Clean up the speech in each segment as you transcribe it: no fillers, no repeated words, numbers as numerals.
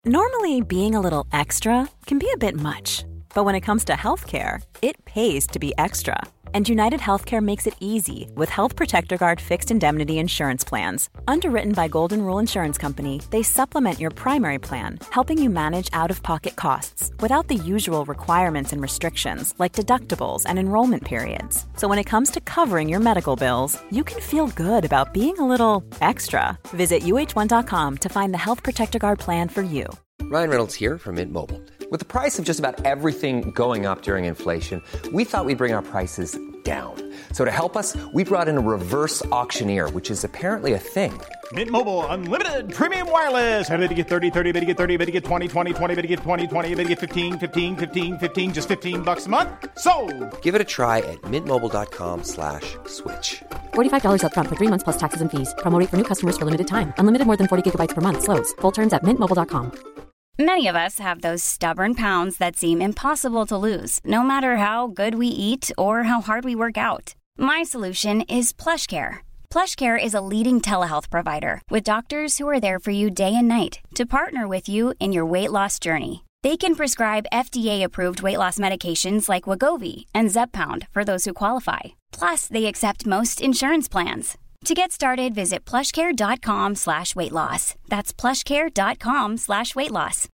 Normally, being a little extra can be a bit much, but when it comes to healthcare, it pays to be extra. And United Healthcare makes it easy with Health Protector Guard fixed indemnity insurance plans. Underwritten by Golden Rule Insurance Company, they supplement your primary plan, helping you manage out-of-pocket costs without the usual requirements and restrictions like deductibles and enrollment periods. So when it comes to covering your medical bills, you can feel good about being a little extra. Visit uh1.com to find the Health Protector Guard plan for you. Ryan Reynolds here from Mint Mobile. With the price of just about everything going up during inflation, we thought we'd bring our prices down. So to help us, we brought in a reverse auctioneer, which is apparently a thing. Mint Mobile Unlimited Premium Wireless. How to get 30, 30, bit to get 30, bit to get 20, 20, 20, bit to get 20, 20, bit to get 15, 15, 15, 15, just $15 a month? Sold! Give it a try at mintmobile.com/switch. $45 up front for 3 months plus taxes and fees. Promo rate for new customers for limited time. Unlimited more than 40 gigabytes per month. Slows full terms at mintmobile.com. Many of us have those stubborn pounds that seem impossible to lose, no matter how good we eat or how hard we work out. My solution is PlushCare. PlushCare is a leading telehealth provider with doctors who are there for you day and night to partner with you in your weight loss journey. They can prescribe FDA-approved weight loss medications like Wegovy and Zepbound for those who qualify. Plus, they accept most insurance plans. To get started, visit plushcare.com/weightloss. That's plushcare.com/weightloss.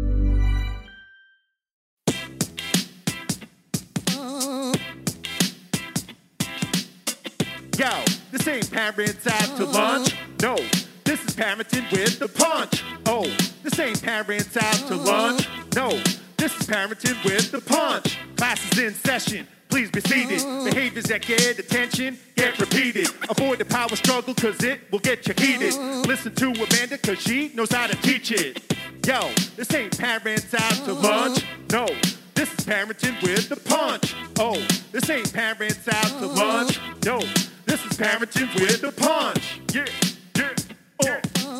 Yo, this ain't parents out to lunch. No, this is parenting with the punch. Oh, this ain't parents out to lunch. No, this is parenting with the punch. Class is in session. Please be seated. Behaviors that get attention get repeated. Avoid the power struggle cause it will get you heated. Listen to Amanda cause she knows how to teach it. Yo, this ain't parents out to lunch. No, this is parenting with the punch. Oh, this ain't parents out to lunch. No, this is parenting with the punch. Yeah, yeah, yeah.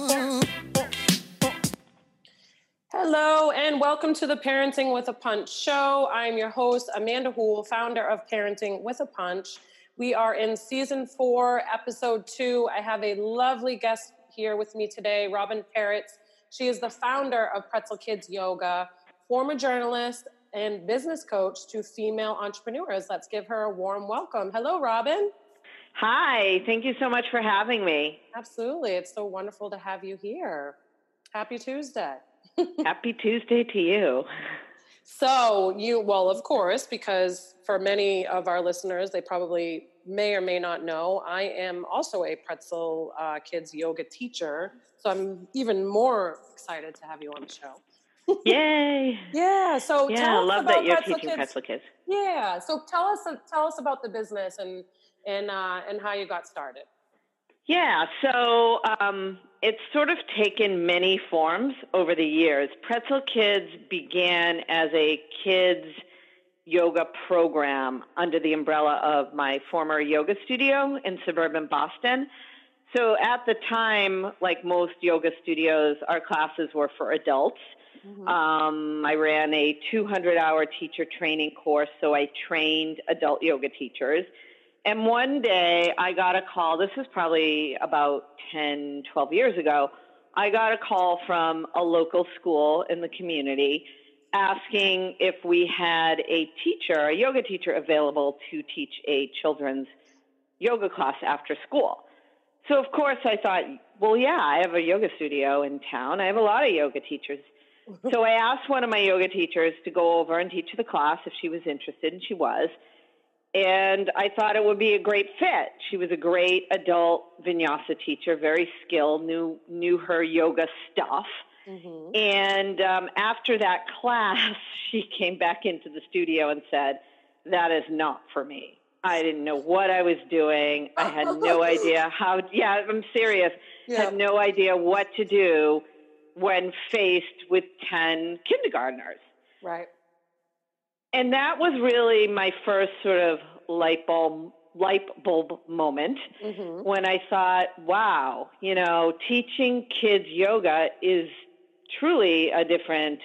Hello and welcome to the Parenting with a Punch show. I'm your host, Amanda Houle, founder of Parenting with a Punch. We are in season 4, episode 2. I have a lovely guest here with me today, Robin Peretz. She is the founder of Pretzel Kids Yoga, former journalist and business coach to female entrepreneurs. Let's give her a warm welcome. Hello, Robin. Hi, thank you so much for having me. Absolutely. It's so wonderful to have you here. Happy Tuesday. Happy Tuesday to you. So well, of course, because for many of our listeners, they probably may or may not know, I am also a Pretzel Kids yoga teacher. So I'm even more excited to have you on the show. Yay. Yeah. So yeah, tell I us love about that you're Pretzel teaching Kids. Pretzel Kids. Yeah. So tell us about the business and how you got started. Yeah, so it's sort of taken many forms over the years. Pretzel Kids began as a kids yoga program under the umbrella of my former yoga studio in suburban Boston. So at the time, like most yoga studios, our classes were for adults. Mm-hmm. I ran a 200-hour teacher training course, so I trained adult yoga teachers. And one day I got a call, this was probably about 10, 12 years ago, I got a call from a local school in the community asking if we had a yoga teacher available to teach a children's yoga class after school. So of course I thought, well, yeah, I have a yoga studio in town. I have a lot of yoga teachers. So I asked one of my yoga teachers to go over and teach the class if she was interested, and she was. And I thought it would be a great fit. She was a great adult vinyasa teacher, very skilled, knew her yoga stuff. Mm-hmm. And after that class, she came back into the studio and said, that is not for me. I didn't know what I was doing. I had no idea I'm serious. Yeah. Had no idea what to do when faced with 10 kindergartners. Right. And that was really my first sort of light bulb moment when I thought, wow, teaching kids yoga is truly a different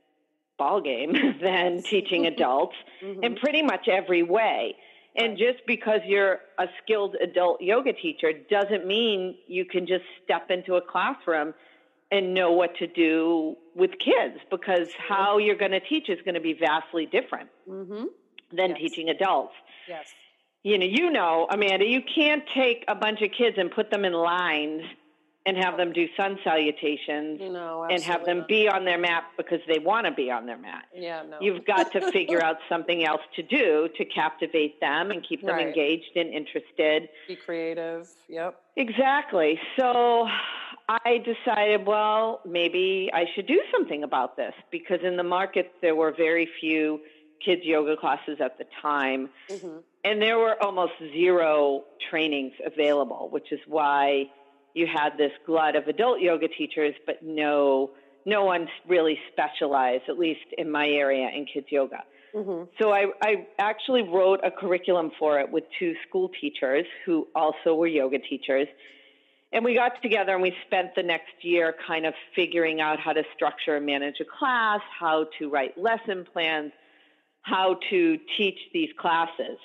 ballgame than teaching adults in pretty much every way. And just because you're a skilled adult yoga teacher doesn't mean you can just step into a classroom and know what to do with kids, because how you're going to teach is going to be vastly different than teaching adults. Yes. You know, Amanda, you can't take a bunch of kids and put them in lines and have them do sun salutations and have them be on their mat because they want to be on their mat. Yeah, no. You've got to figure out something else to do to captivate them and keep them engaged and interested. Be creative. Yep. Exactly. So I decided, well, maybe I should do something about this, because in the market there were very few kids yoga classes at the time. And there were almost zero trainings available, which is why you had this glut of adult yoga teachers, but no one really specialized, at least in my area, in kids yoga. So I actually wrote a curriculum for it with 2 school teachers who also were yoga teachers. And we got together and we spent the next year kind of figuring out how to structure and manage a class, how to write lesson plans, how to teach these classes.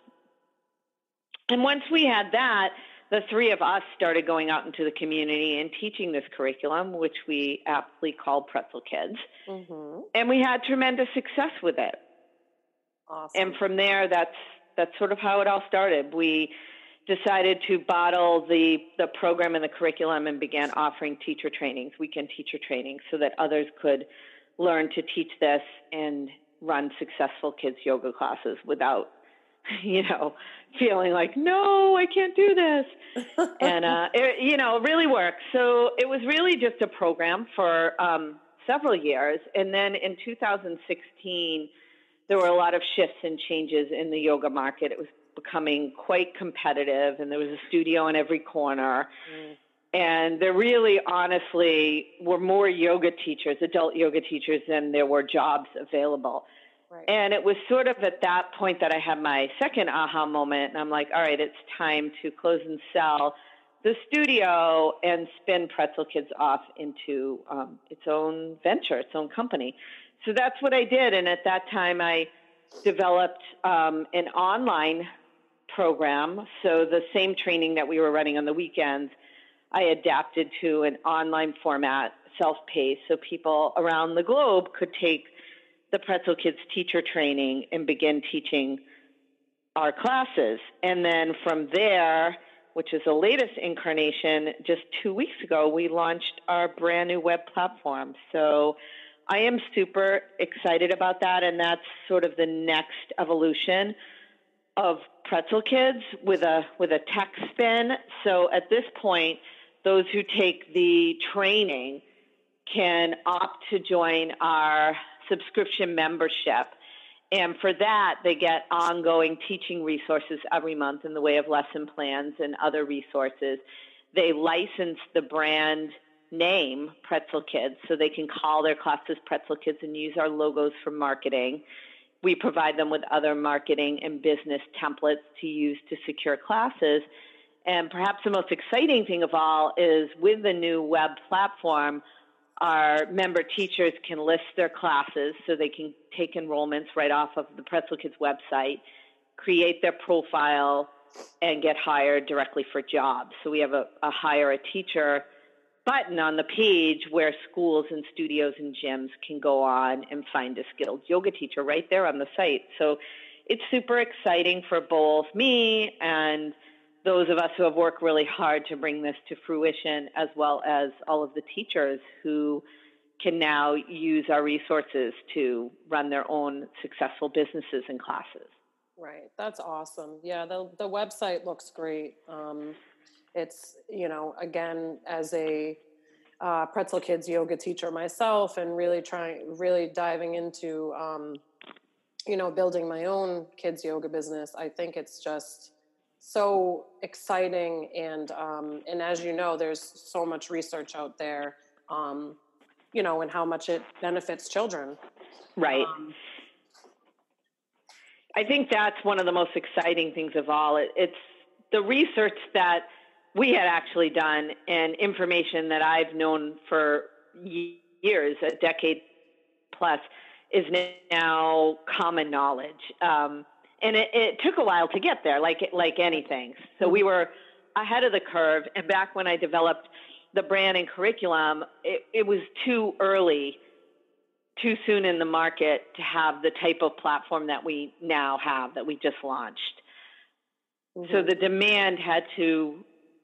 And once we had that, the 3 of us started going out into the community and teaching this curriculum, which we aptly called Pretzel Kids. And we had tremendous success with it. Awesome. And from there, that's sort of how it all started. We decided to bottle the program and the curriculum and began offering teacher trainings, weekend teacher trainings, so that others could learn to teach this and run successful kids yoga classes without, feeling like, no, I can't do this. And, it really worked. So it was really just a program for several years. And then in 2016, there were a lot of shifts and changes in the yoga market. It was becoming quite competitive, and there was a studio in every corner. And there really, honestly, were more yoga teachers, adult yoga teachers, than there were jobs available. And it was sort of at that point that I had my second aha moment. And I'm like, all right, it's time to close and sell the studio and spin Pretzel Kids off into its own venture, its own company. So that's what I did. And at that time, I developed an online program. So the same training that we were running on the weekends, I adapted to an online format, self-paced, so people around the globe could take the Pretzel Kids teacher training and begin teaching our classes. And then from there, which is the latest incarnation, just 2 weeks ago, we launched our brand new web platform. So I am super excited about that, and that's sort of the next evolution of Pretzel Kids with a tech spin. So at this point, those who take the training can opt to join our subscription membership. And for that, they get ongoing teaching resources every month in the way of lesson plans and other resources. They license the brand name Pretzel Kids, so they can call their classes Pretzel Kids and use our logos for marketing. We provide them with other marketing and business templates to use to secure classes. And perhaps the most exciting thing of all is with the new web platform, our member teachers can list their classes, so they can take enrollments right off of the Pretzel Kids website, create their profile, and get hired directly for jobs. So we have a hire a teacher button on the page where schools and studios and gyms can go on and find a skilled yoga teacher right there on the site. So it's super exciting for both me and those of us who have worked really hard to bring this to fruition, as well as all of the teachers who can now use our resources to run their own successful businesses and classes. Right. That's awesome. Yeah, the website looks great. It's, again, as a Pretzel Kids yoga teacher myself, and really diving into, building my own kids yoga business, I think it's just so exciting. And as you know, there's so much research out there, and how much it benefits children. Right. I think that's one of the most exciting things of all. It's the research that we had actually done and information that I've known for years, a decade plus, is now common knowledge. And it took a while to get there, like anything. So we were ahead of the curve. And back when I developed the brand and curriculum, it was too early, too soon in the market to have the type of platform that we now have, that we just launched. Mm-hmm. So the demand had to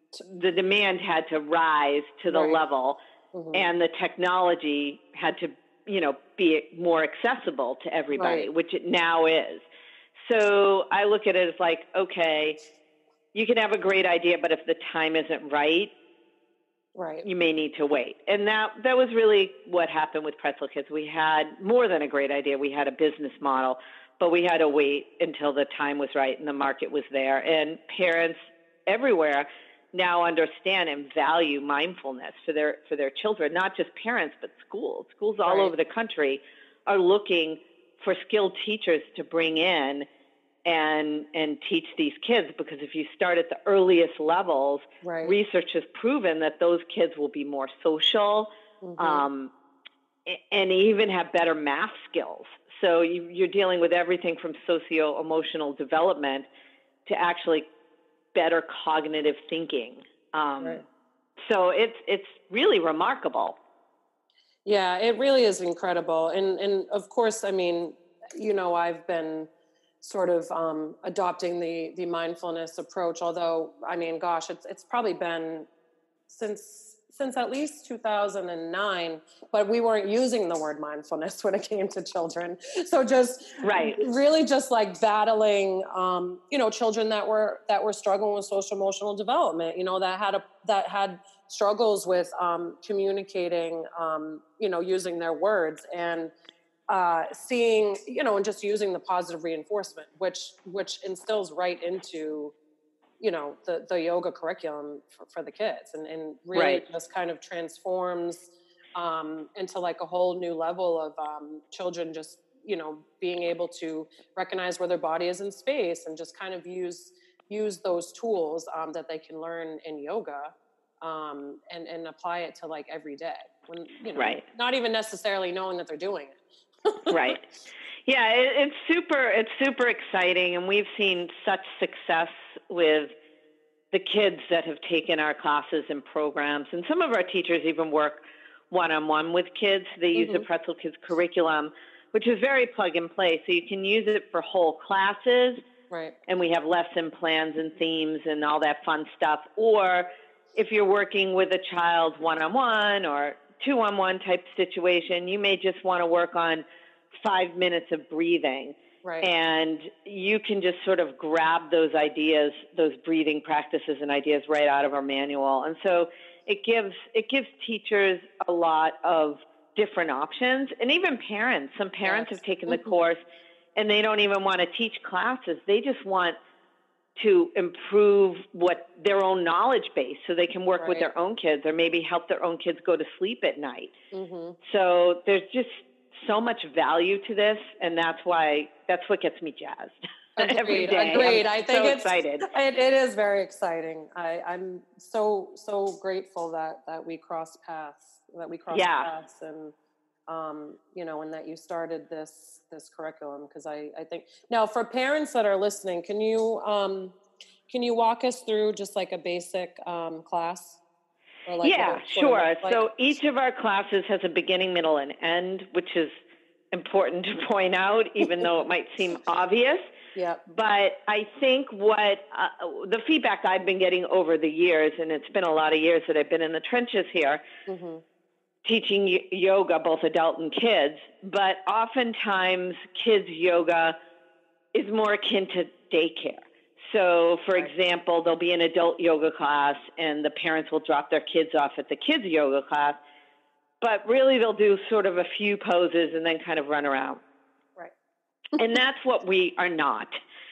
rise to the level, mm-hmm. and the technology had to, be more accessible to everybody, which it now is. So I look at it as like, okay, you can have a great idea, but if the time isn't right, you may need to wait. And that was really what happened with Pretzel Kids. We had more than a great idea. We had a business model, but we had to wait until the time was right and the market was there. And parents everywhere now understand and value mindfulness for their children, not just parents, but schools. Schools all over the country are looking for skilled teachers to bring in and teach these kids, because if you start at the earliest levels, research has proven that those kids will be more social, mm-hmm. And even have better math skills. So you're dealing with everything from socio-emotional development to actually better cognitive thinking. So it's really remarkable. Yeah, it really is incredible. And of course, I mean, I've been sort of adopting the mindfulness approach, although, I mean, gosh, it's probably been since at least 2009, but we weren't using the word mindfulness when it came to children. So just really just like battling, children that were struggling with social emotional development, that had struggles with communicating, using their words, and seeing, and just using the positive reinforcement, which instills right into, the yoga curriculum for the kids, and really just kind of transforms into like a whole new level of children just, being able to recognize where their body is in space, and just kind of use those tools that they can learn in yoga, and apply it to like every day, when, not even necessarily knowing that they're doing it. Right. Yeah, it's super exciting, and we've seen such success with the kids that have taken our classes and programs. And some of our teachers even work one-on-one with kids. They use the Pretzel Kids curriculum, which is very plug and play. So you can use it for whole classes, and we have lesson plans and themes and all that fun stuff. Or if you're working with a child one-on-one or two-on-one type situation, you may just want to work on 5 minutes of breathing. And you can just sort of grab those ideas, those breathing practices and ideas right out of our manual. And so it gives teachers a lot of different options, and even parents. Some parents have taken the course and they don't even want to teach classes. They just want to improve their own knowledge base so they can work with their own kids, or maybe help their own kids go to sleep at night. So there's just so much value to this, and that's what gets me jazzed. Every day. Agreed. I think so excited. It is very exciting. I'm so grateful that we crossed paths, and and that you started this curriculum, because I think now, for parents that are listening, can you walk us through just like a basic class? Sure. So each of our classes has a beginning, middle, and end, which is important to point out, even though it might seem obvious. But I think what the feedback I've been getting over the years, and it's been a lot of years that I've been in the trenches here, teaching yoga, both adult and kids, but oftentimes kids yoga is more akin to daycare. So, for example, there'll be an adult yoga class and the parents will drop their kids off at the kids yoga class, but really they'll do sort of a few poses and then kind of run around. And that's what we are not.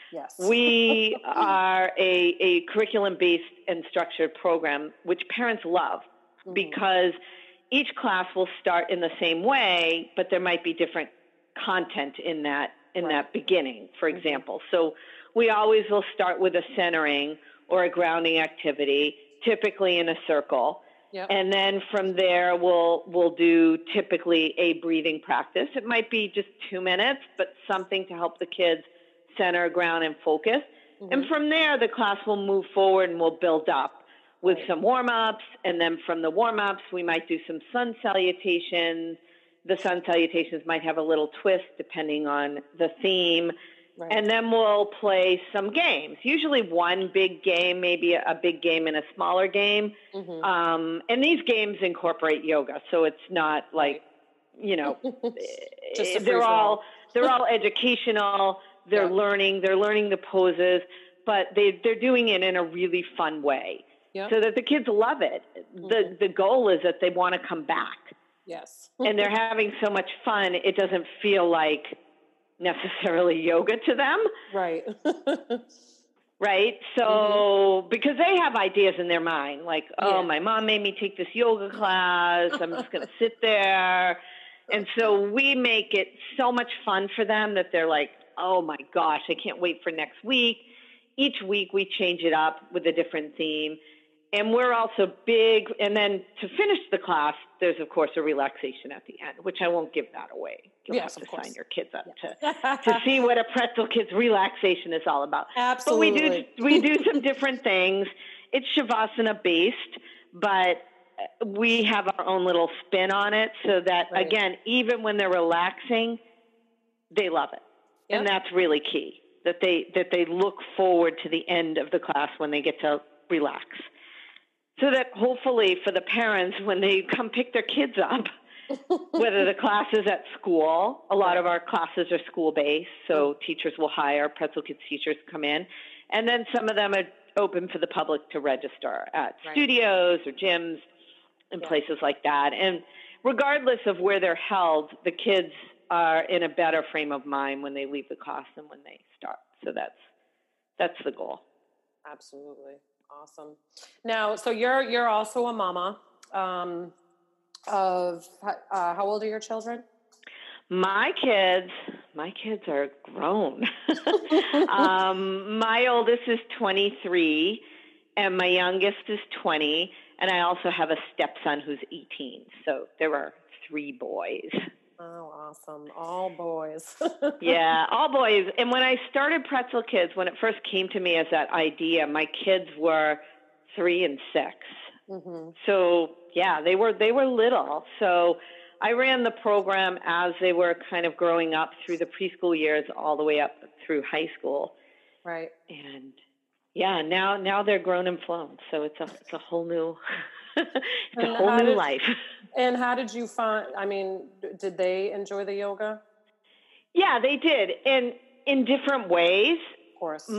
We are a curriculum-based and structured program, which parents love, because each class will start in the same way, but there might be different content in that beginning, for example. So we always will start with a centering or a grounding activity, typically in a circle. And then from there, we'll do typically a breathing practice. It might be just 2 minutes, but something to help the kids center, ground, and focus. And from there, the class will move forward and we'll build up with some warm-ups. And then from the warm-ups, we might do some sun salutations. The sun salutations might have a little twist depending on the theme. Right. And then we'll play some games, usually one big game, maybe a big game and a smaller game. Mm-hmm. And these games incorporate yoga. So it's not like, you know, they're all educational. They're learning the poses, but they're doing it in a really fun way so that the kids love it. Mm-hmm. The goal is that they want to come back. Yes. And they're having so much fun. It doesn't feel like necessarily yoga to them. Right. Right. So, because they have ideas in their mind, like, my mom made me take this yoga class. I'm just going to sit there. And so we make it so much fun for them that they're like, oh my gosh, I can't wait for next week. Each week we change it up with a different theme. And we're also big. And then to finish the class, there's, of course, a relaxation at the end, which I won't give that away. You'll have to sign your kids up to see what a Pretzel Kids relaxation is all about. Absolutely. But we do some different things. It's Shavasana based, but we have our own little spin on it so that, again, even when they're relaxing, they love it. Yep. And that's really key, that they look forward to the end of the class when they get to relax. So that hopefully for the parents, when they come pick their kids up, whether the class is at school, a lot of our classes are school-based, so teachers will hire Pretzel Kids teachers to come in. And then some of them are open for the public to register at studios or gyms and places like that. And regardless of where they're held, the kids are in a better frame of mind when they leave the class than when they start. So that's the goal. Absolutely. Awesome. Now, so you're also a mama of how old are your children? My kids are grown. My oldest is 23 and my youngest is 20. And I also have a stepson who's 18. So there are 3 boys. Oh, awesome. All boys. Yeah, all boys. And when I started Pretzel Kids, when it first came to me as that idea, my kids were 3 and 6. Mm-hmm. So, yeah, they were little. So I ran the program as they were kind of growing up through the preschool years all the way up through high school. Right. And, yeah, now they're grown and flown. So it's a whole new new life. And how did you find, I mean, did they enjoy the yoga? Yeah, they did. And in different ways. Of course.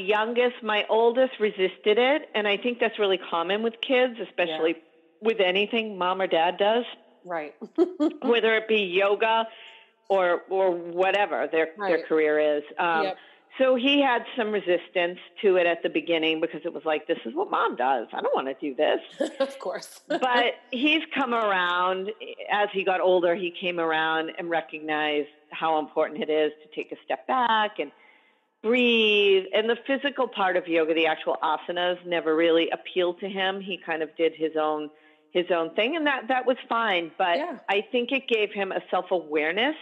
My oldest resisted it. And I think that's really common with kids, especially with anything mom or dad does. Right. Whether it be yoga or whatever their career is. So he had some resistance to it at the beginning because it was like, this is what mom does. I don't want to do this. Of course. But he's come around. As he got older, he came around and recognized how important it is to take a step back and breathe. And the physical part of yoga, the actual asanas, never really appealed to him. He kind of did his own thing, and that was fine. But I think it gave him a self-awareness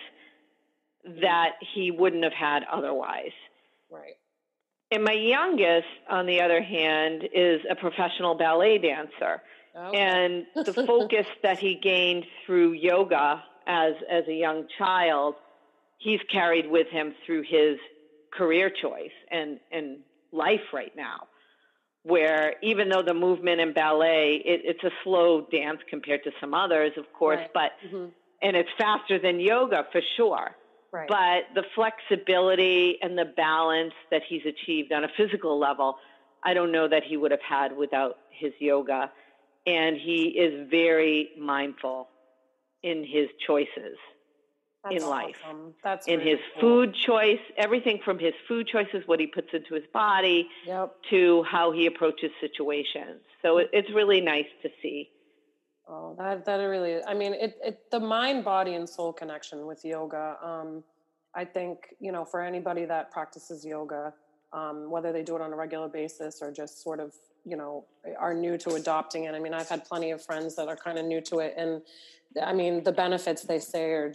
that he wouldn't have had otherwise. Right. And my youngest, on the other hand, is a professional ballet dancer. Okay. And the focus that he gained through yoga as a young child, he's carried with him through his career choice and life right now, where even though the movement in ballet, it's a slow dance compared to some others, of course, but and it's faster than yoga for sure. Right. But the flexibility and the balance that he's achieved on a physical level, I don't know that he would have had without his yoga. And he is very mindful in his choices in life. That's in his food choice, everything from his food choices, what he puts into his body, to how he approaches situations. So it's really nice to see. Oh, that really is. I mean, the mind, body, and soul connection with yoga. I think, for anybody that practices yoga, whether they do it on a regular basis or just sort of, are new to adopting it. I mean, I've had plenty of friends that are kind of new to it. And I mean, the benefits they say are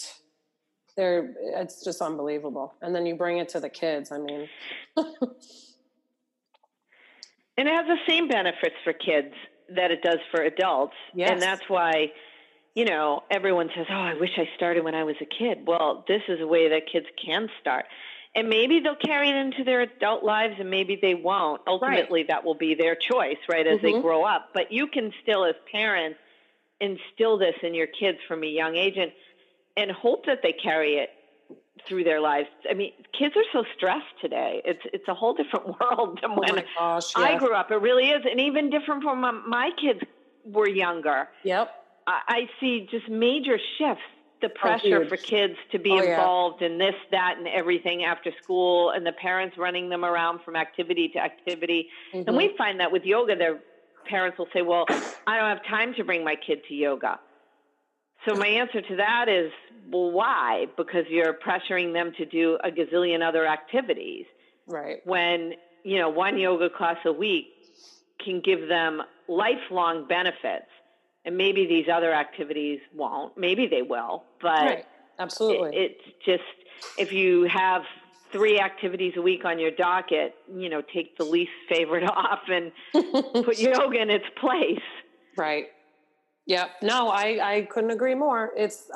it's just unbelievable. And then you bring it to the kids. I mean, And it has the same benefits for kids that it does for adults. Yes. And that's why, everyone says, oh, I wish I started when I was a kid. Well, this is a way that kids can start. And maybe they'll carry it into their adult lives and maybe they won't. Ultimately, that will be their choice, right, as they grow up. But you can still, as parents, instill this in your kids from a young age and hope that they carry it through their lives. I mean, kids are so stressed today. It's a whole different world than when I grew up. It really is. And even different from when my kids were younger. Yep. I see just major shifts. The pressure for kids to be involved in this, that, and everything after school, and the parents running them around from activity to activity. And we find that with yoga, their parents will say, well, I don't have time to bring my kid to yoga. So my answer to that is, well, why? Because you're pressuring them to do a gazillion other activities. Right. When, one yoga class a week can give them lifelong benefits. And maybe these other activities won't. Maybe they will. But absolutely, it's just, if you have 3 activities a week on your docket, take the least favorite off and put yoga in its place. Right. Yeah. No, I couldn't agree more. It's,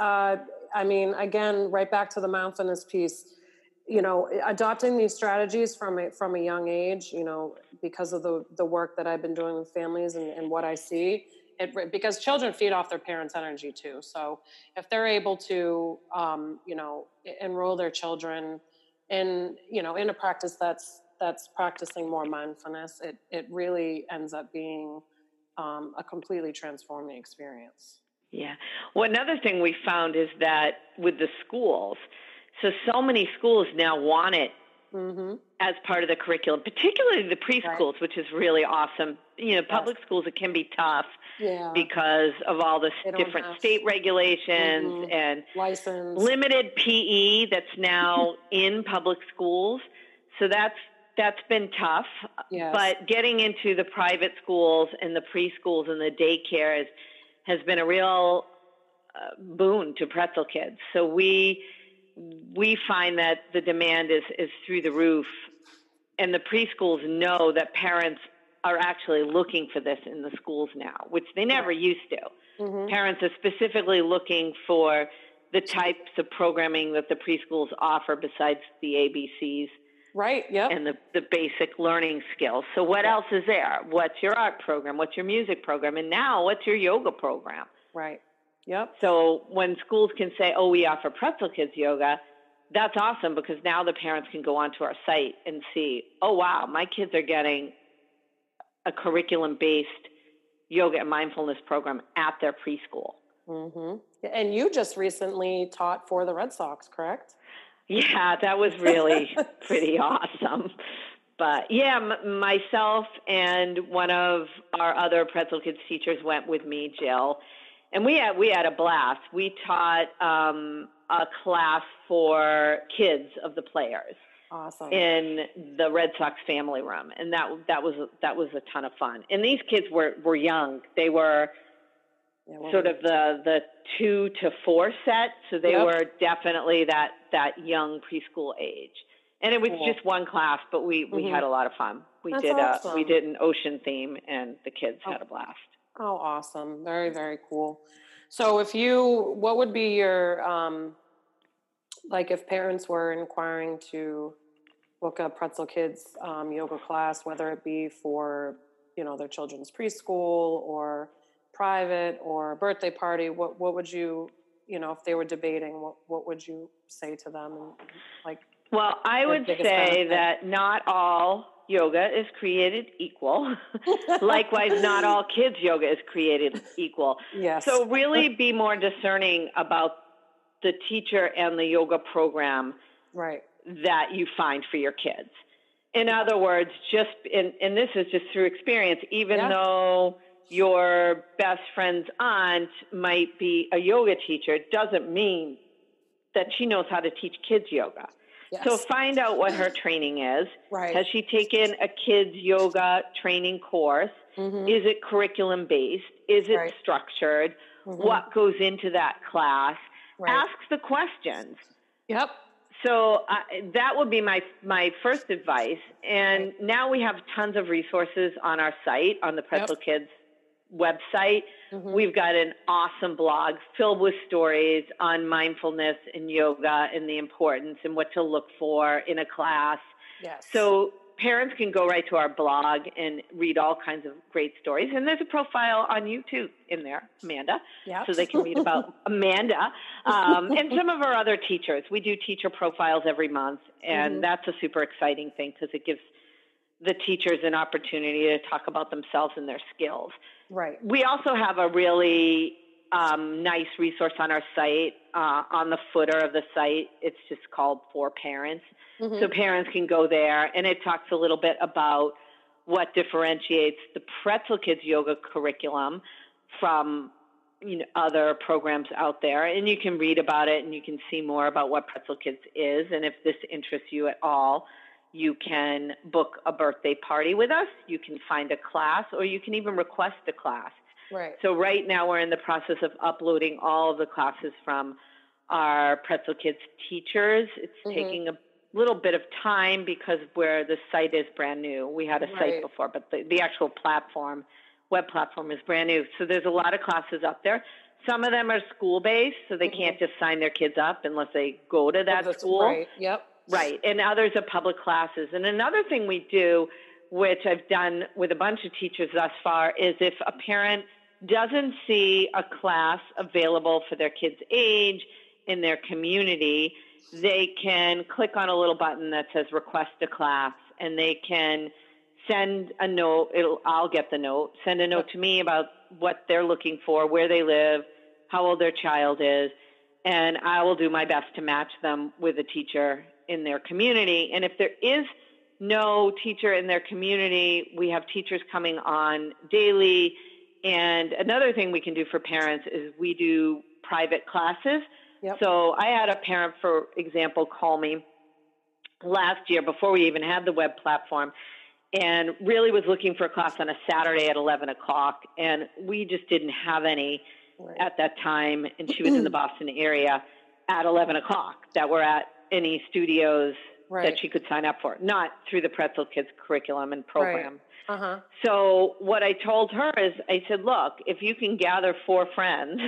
again, right back to the mindfulness piece, adopting these strategies from a young age, because of the work that I've been doing with families and what I see. Because children feed off their parents' energy too. So if they're able to, enroll their children in a practice that's practicing more mindfulness, it really ends up being a completely transforming experience. Yeah. Well, another thing we found is that with the schools, so many schools now want it as part of the curriculum, particularly the preschools, which is really awesome. Public schools, it can be tough because of all the different state regulations and license, limited PE that's now in public schools. So that's been tough. Yes. But getting into the private schools and the preschools and the daycares has been a real boon to Pretzel Kids. So we find that the demand is through the roof, and the preschools know that parents are actually looking for this in the schools now, which they never used to. Parents are specifically looking for the types of programming that the preschools offer besides the ABCs. Right, yep. And the basic learning skills. So what else is there? What's your art program? What's your music program? And now what's your yoga program? Right. Yep. So when schools can say, oh, we offer Pretzel Kids yoga, that's awesome, because now the parents can go onto our site and see, oh, wow, my kids are getting a curriculum-based yoga and mindfulness program at their preschool. And you just recently taught for the Red Sox, correct? Yeah, that was really pretty awesome. But yeah, myself and one of our other Pretzel Kids teachers went with me, Jill, and we had a blast. We taught a class for kids of the players. Awesome. In the Red Sox family room, and that was a ton of fun. And these kids were young. They were sort of the 2 to 4 set, so they were definitely that young preschool age. And it was just one class, but we had a lot of fun. We did an ocean theme, and the kids had a blast. Oh, awesome! Very, very cool. So, what would be your if parents were inquiring to book a Pretzel Kids yoga class, whether it be for their children's preschool or private or birthday party, what would you if they were debating, what would you say to them? And well, I would say that not all yoga is created equal. Likewise, not all kids yoga is created equal. Yes. So really be more discerning about the teacher and the yoga program that you find for your kids. In other words, and this is just through experience, even though your best friend's aunt might be a yoga teacher, it doesn't mean that she knows how to teach kids yoga. Yes. So find out what her training is. Right. Has she taken a kids yoga training course? Is it curriculum based? Is it structured? What goes into that class? Ask the questions. Yep. So that would be my first advice. And now we have tons of resources on our site, on the Pretzel Kids website. We've got an awesome blog filled with stories on mindfulness and yoga and the importance and what to look for in a class. Yes. So parents can go right to our blog and read all kinds of great stories. And there's a profile on you too in there, Amanda, so they can read about Amanda and some of our other teachers. We do teacher profiles every month, and that's a super exciting thing because it gives the teachers an opportunity to talk about themselves and their skills. Right. We also have a really nice resource on our site, on the footer of the site. It's just called For Parents. So parents can go there, and it talks a little bit about what differentiates the Pretzel Kids yoga curriculum from other programs out there. And you can read about it, and you can see more about what Pretzel Kids is. And if this interests you at all, you can book a birthday party with us. You can find a class, or you can even request a class. Right. So right now we're in the process of uploading all of the classes from our Pretzel Kids teachers. It's taking a little bit of time because where the site is brand new. We had a site before, but the actual platform, web platform, is brand new. So there's a lot of classes up there. Some of them are school-based, so they can't just sign their kids up unless they go to that school. Right, yep. Right, and others are public classes. And another thing we do, which I've done with a bunch of teachers thus far, is if a parent doesn't see a class available for their kid's age in their community, they can click on a little button that says request a class, and they can send a note. I'll get the note, send a note to me about what they're looking for, where they live, how old their child is, and I will do my best to match them with a teacher in their community. And if there is no teacher in their community, we have teachers coming on daily. And another thing we can do for parents is we do private classes. Yep. So I had a parent, for example, call me last year before we even had the web platform, and really was looking for a class on a Saturday at 11 o'clock. And we just didn't have any at that time. And she was in the Boston area at 11 o'clock that were at any studios that she could sign up for, not through the Pretzel Kids curriculum and program. So what I told her is, I said, look, if you can gather 4 friends,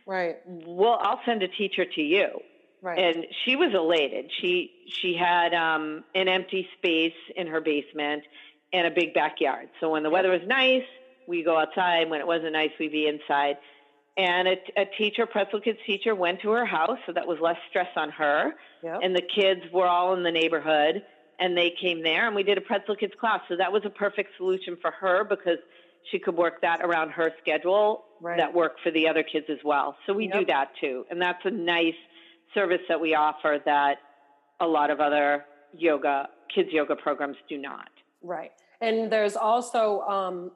well, I'll send a teacher to you. And she was elated. She had an empty space in her basement and a big backyard. So when the weather was nice, we go outside. When it wasn't nice, we'd be inside. And a teacher, Pretzel Kids teacher, went to her house, so that was less stress on her. And the kids were all in the neighborhood, and they came there, and we did a Pretzel Kids class. So that was a perfect solution for her because she could work that around her schedule that worked for the other kids as well. So we do that too. And that's a nice service that we offer that a lot of other kids yoga programs do not. Right. And there's also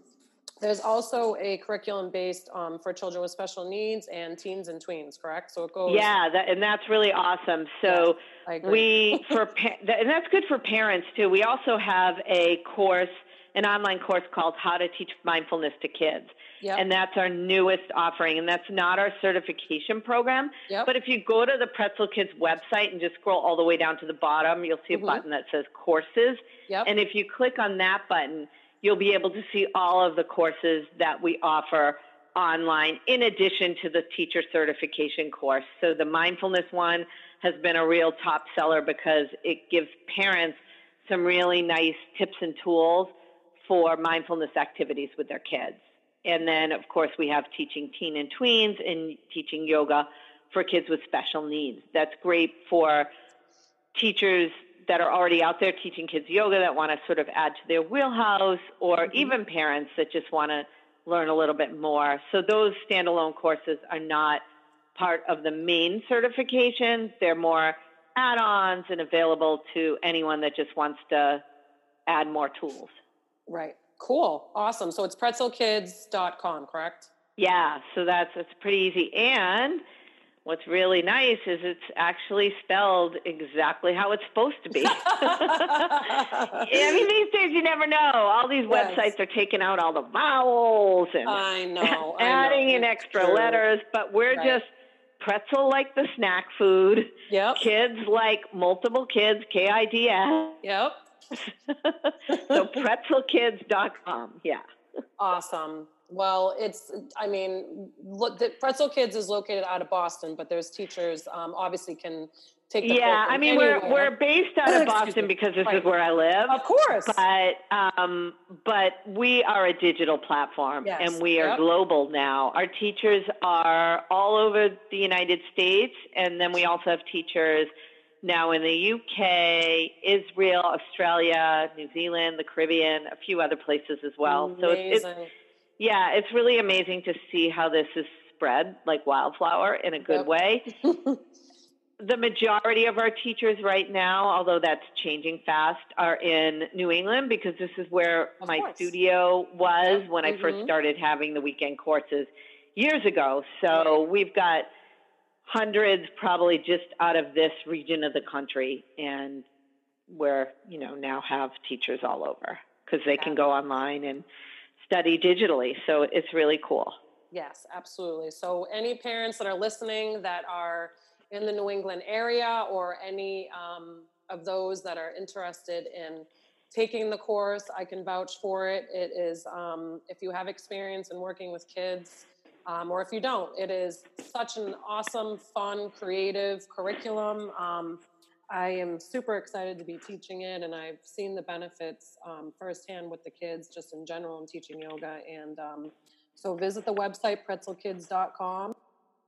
a curriculum based for children with special needs and teens and tweens, correct? So it goes. Yeah, and that's really awesome. So I agree. And that's good for parents too. We also have an online course called How to Teach Mindfulness to Kids. And that's our newest offering. And that's not our certification program. But if you go to the Pretzel Kids website and just scroll all the way down to the bottom, you'll see a button that says courses. And if you click on that button, you'll be able to see all of the courses that we offer online in addition to the teacher certification course. So the mindfulness one has been a real top seller because it gives parents some really nice tips and tools for mindfulness activities with their kids. And then, of course, we have teaching teen and tweens and teaching yoga for kids with special needs. That's great for teachers that are already out there teaching kids yoga that want to sort of add to their wheelhouse, or even parents that just want to learn a little bit more. So those standalone courses are not part of the main certification. They're more add-ons and available to anyone that just wants to add more tools. Right. Cool. Awesome. So it's pretzelkids.com, correct? Yeah. So it's pretty easy. And what's really nice is it's actually spelled exactly how it's supposed to be. I mean, these days you never know. All these websites are taking out all the vowels and I know, adding in extra letters, but we're just pretzel like the snack food. Yep. Kids like multiple kids, KIDS. Yep. So pretzelkids.com. Yeah. Awesome. Well, the Pretzel Kids is located out of Boston, but there's teachers obviously can take the Yeah, I mean, we're based out of Boston because this is where I live. Of course. But we are a digital platform, Yes. and we are global now. Our teachers are all over the United States, and then we also have teachers now in the UK, Israel, Australia, New Zealand, the Caribbean, a few other places as well. Amazing. So it's really amazing to see how this is spread like wildflower in a good way. The majority of our teachers right now, although that's changing fast, are in New England because this is where my studio was when I first started having the weekend courses years ago. So we've got hundreds probably just out of this region of the country, and we're, now have teachers all over because they can go online and study digitally. So it's really cool. Yes, absolutely. So any parents that are listening that are in the New England area or any of those that are interested in taking the course, I can vouch for it. It is, if you have experience in working with kids, or if you don't, it is such an awesome, fun, creative curriculum. I am super excited to be teaching it, and I've seen the benefits firsthand with the kids just in general in teaching yoga. And so visit the website, pretzelkids.com.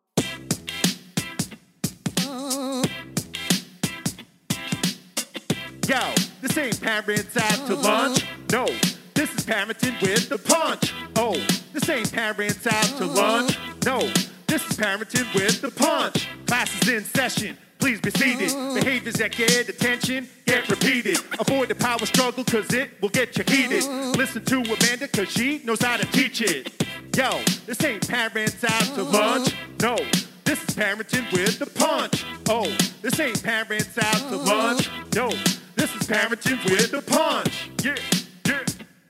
Yo, this ain't parents out to lunch. No, this is parenting with the punch. Oh, this ain't parents out to lunch. No, this is parenting with the punch. Class is in session. Please be seated. Behaviors that get attention get repeated. Avoid the power struggle cause it will get you heated. Listen to Amanda cause she knows how to teach it. Yo, this ain't parents out to lunch. No, this is parenting with the punch. Oh, this ain't parents out to lunch. No, this is parenting with the punch. Yeah, yeah,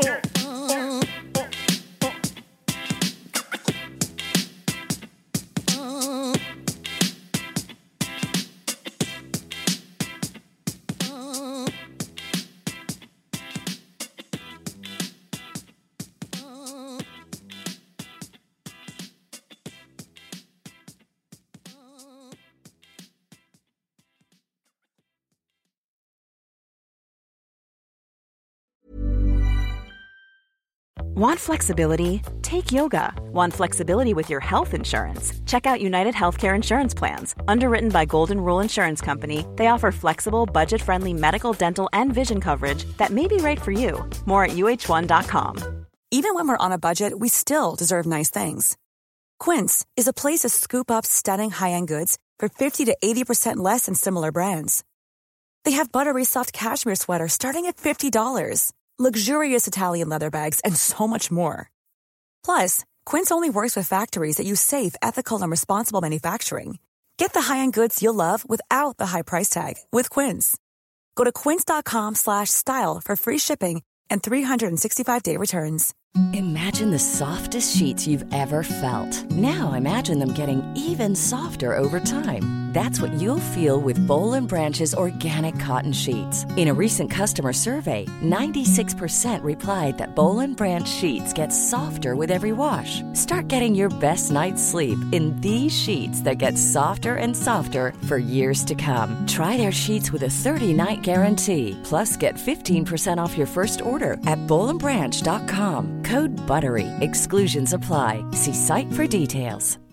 Want flexibility? Take yoga. Want flexibility with your health insurance? Check out United Healthcare Insurance Plans. Underwritten by Golden Rule Insurance Company, they offer flexible, budget-friendly medical, dental, and vision coverage that may be right for you. More at uh1.com. Even when we're on a budget, we still deserve nice things. Quince is a place to scoop up stunning high-end goods for 50 to 80% less than similar brands. They have buttery soft cashmere sweaters starting at $50, luxurious Italian leather bags, and so much more. Plus, Quince only works with factories that use safe, ethical, and responsible manufacturing. Get the high-end goods you'll love without the high price tag with Quince. Go to quince.com/style for free shipping and 365-day returns. Imagine the softest sheets you've ever felt. Now imagine them getting even softer over time. That's what you'll feel with Boll & Branch's organic cotton sheets. In a recent customer survey, 96% replied that Boll & Branch sheets get softer with every wash. Start getting your best night's sleep in these sheets that get softer and softer for years to come. Try their sheets with a 30-night guarantee. Plus, get 15% off your first order at bollandbranch.com. Code BUTTERY. Exclusions apply. See site for details.